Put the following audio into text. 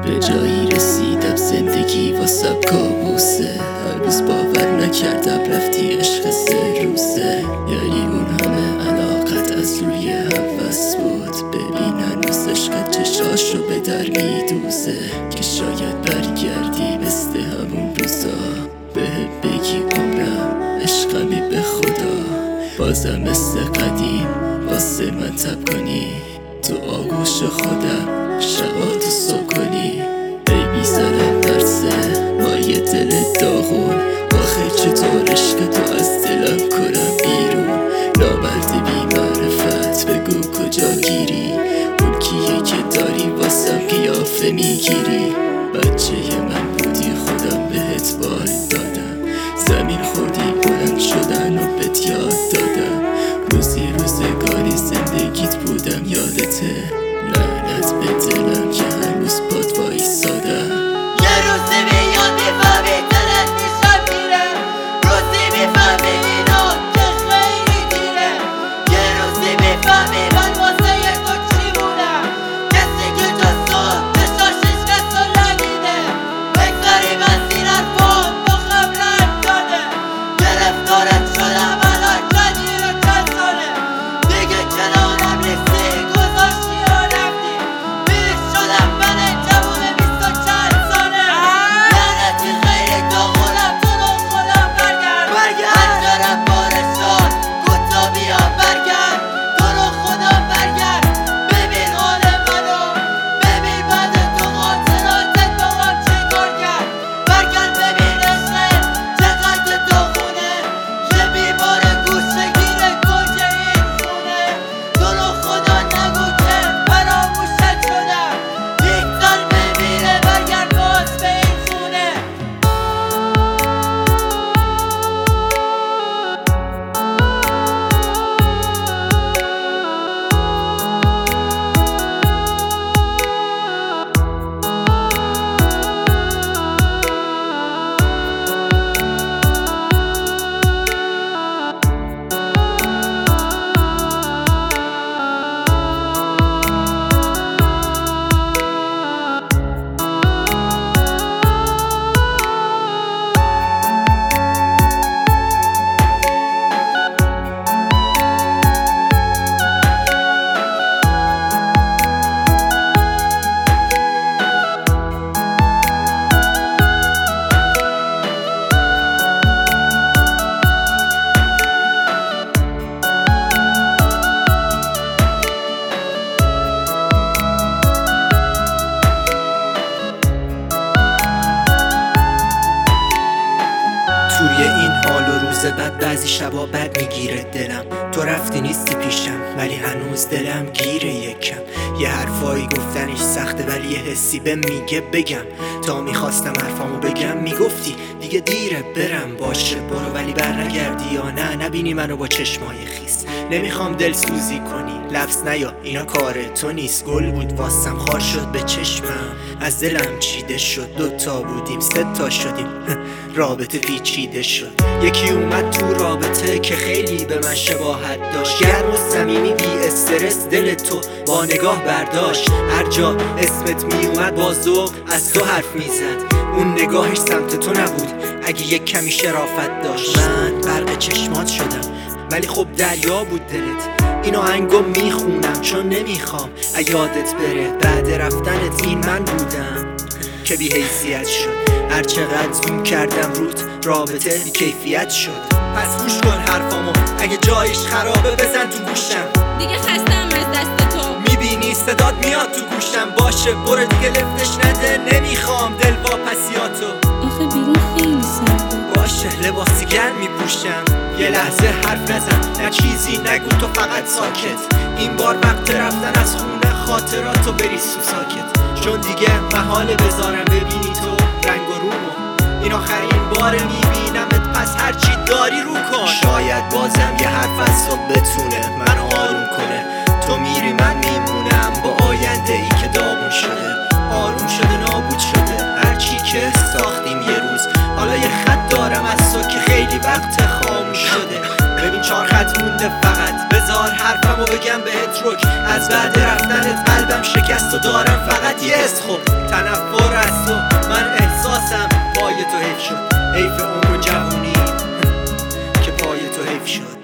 به جایی رسیدم زندگی واسم کابوسه، هر روز باور نکردم رفتی عشق 3 روزه. یعنی اون همه علاقت از روی هوس بود، ببین هنوز عشقت چشاشو به در میدوزه. که شاید برگردی مثل همون روزا، بهم بگی عمرم عشقمی به خدا. بازم مثل قدیم واسه من تب کنی، تو آغوش خودم شباتو صبح کنی. ای میزنم درسه مایه دل داغون، آخه چطور عشق تو از دلم کنم بیرون. نامرد بی معرفت بگو کجا گیری، اون کیه که داری واسم قیافه میگیری. بچه من بودی خودم بهت بار دادم، زمین خوردی بلند شدن و بهت یاد دادم. روزی روزگاری زندگیت بودم یادته، لعنت به دلم که هنوز باد وایسادم. یه روزی میاد میفهمی دلت میشم میره، روزی میفهمی اینا که خیلی دیره. یه روزی میفهمی من واسه تو چی بودم، کسی که جز تو چشاشش کس رو ندیده. بگذاری من زیر حرفان مخم رنگ داده، گرفتارت شدم الان چندی رو چند ساله. دیگه کنارم نیستی گذاشتی و رفتی، بیش شدم من جوون 20 و چند ساله. لعنتی خیلی داغونم تو رو خودم برگرد، پنجرم باره شد گوتا بیا برگرد. تو رو خودم برگرد، ببین حال منو، ببین بعد تو خاطراتت با من چه کار کرد. برگرد ببین عشقت چقدر داغونه، یه بیمار گوشه گیره گوجه این خونه. تو رو خدا نگو که فراموشت شدم، یک سال بمیره برگرد باز به این خونه. توی این حال و روز بعد بعضی شبا بد میگیره دلم، تو رفتی نیستی پیشم ولی هنوز دلم گیره یکم. یه حرفایی گفتنش سخته ولی یه حسی به میگه بگم. تا میخواستم حرفامو بگم میگفتی دیگه دیره برم. باشه برو ولی بر نگردی یا نه نبینی منو با چشمای خیس. نمیخوام دلسوزی کنی لفظ نیا اینا کار تو نیست. گل بود واسم خار شد به چشمم، از دلم چیده شد. 2 تا بودیم 3 تا شدیم رابطه پیچیده شد. یکی اومد تو رابطه که خیلی به من شباهت داشت، گرم و صمیمی بی استرس دل تو با نگاه برداشت. هر جا اسمت می اومد با ذوق از تو حرف میزد، اون نگاهش سمت تو نبود اگه یک کمی شرافت داشت. من غرق چشمات شدم ولی خب دریا بود دلت. این آهنگو میخونم چون نمیخوام یادت بره. بعد رفتنت این من بودم که بی حیثیت شد. هر چقدر زوم کردم روت رابطه بی کیفیت شد. پس گوش کن حرفامو اگه جایش خرابه بزن تو گوشم. دیگه خستم از دست تو، میبینی صدات میاد تو گوشم. باشه برو دیگه لفتش نده، نمیخوام دل واپسیاتو. آخه بیرون خیلی سرده. باشه لباسی گرم میپوشم. یه لحظه حرف نزن نه چیزی نگو تو فقط ساکت. این بار وقت رفتن از خونه خاطراتو بریز تو ساکت. چون دیگه محاله بذارم ببینی تو رنگ و رومو. این آخرین بار میبینمت پس هرچی داری رو کن. شاید بازم یه حرف از تو بتونه منو آروم کنه. تو میری من میمونم با آینده ای که داغون شده. آروم شده نابود شده هرچی که ساختیم یه روز. حالا یه خط دارم از تو که خیلی وقت خاموش شده. ببین 4 خط مونده فقط، بذار حرفمو بگم بهت رک. از بعد رفتنت قلبم شکست و دارم فقط یه حس. خب تنفر از تو، من احساسم پای تو حیف شد. حیف عمر و جوونی که پای تو حیف شد.